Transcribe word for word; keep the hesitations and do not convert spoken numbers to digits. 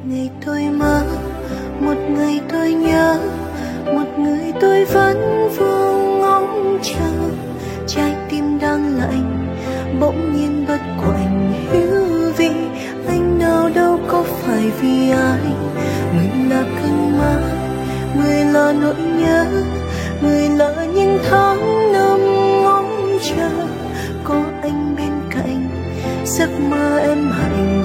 ngày tôi mơ, một ngày tôi nhớ, một người tôi vẫn vô ngóng chờ. Trái tim đang lạnh bỗng nhiên bất quạnh hiu vì anh nào đâu có phải vì ai. Người là cơn mơ, người là nỗi nhớ, người là những tháng năm ngóng chờ. Có anh bên cạnh giấc mơ em hạnh